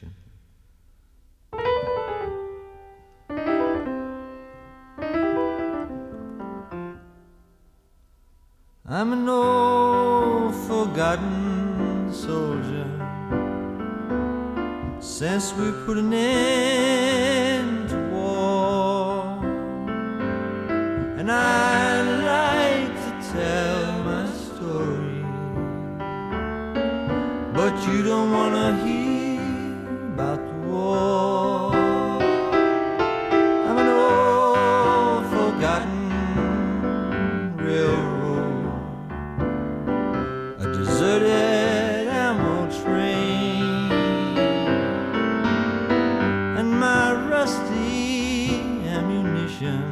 section. I'm an old forgotten soldier. Since we put an end to war, and I like to tell my story, but you don't wanna hear about the war. I'm an old forgotten railroad, a deserted ammo train, and my rusty ammunition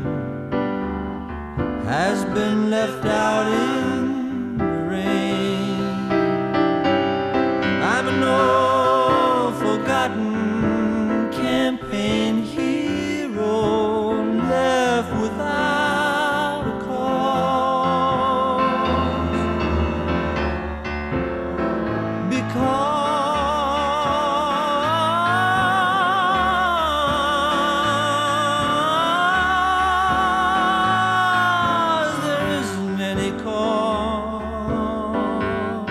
has been left out in the rain. I'm an old forgotten campaign hero left without a cause, because there isn't any cause.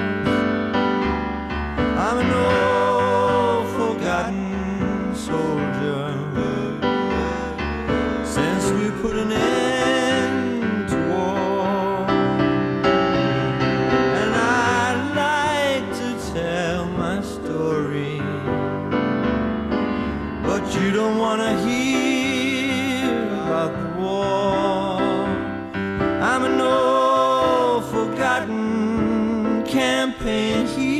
I'm an old forgotten soldier. Since we put an end to war, and I like to tell my story, but you don't wanna hear about the war. I'm an old forgotten campaign hero